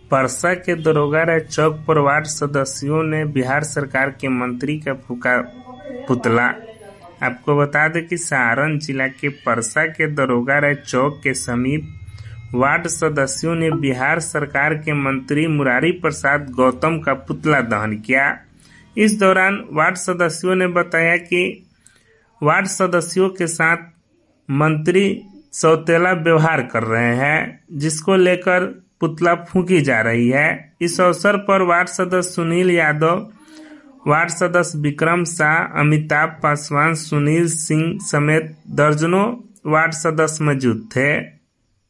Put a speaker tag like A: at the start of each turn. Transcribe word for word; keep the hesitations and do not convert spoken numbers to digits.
A: परसा के दरोगा राय चौक पर वार्ड सदस्यों ने बिहार सरकार के मंत्री का फूका पुतला। आपको बता दें कि सारण जिला के परसा के दरोगा राय चौक के समीप वार्ड सदस्यों ने बिहार सरकार के मंत्री मुरारी प्रसाद गौतम का पुतला दहन किया। इस दौरान वार्ड सदस्यों ने बताया कि वार्ड सदस्यों के साथ मंत्री सौतेला व्यवहार कर रहे हैं, जिसको लेकर पुतला फूंकी जा रही है। इस अवसर पर वार्ड सदस्य सुनील यादव, वार्ड सदस्य विक्रम शाह, अमिताभ पासवान, सुनील सिंह समेत दर्जनों वार्ड सदस्य मौजूद थे।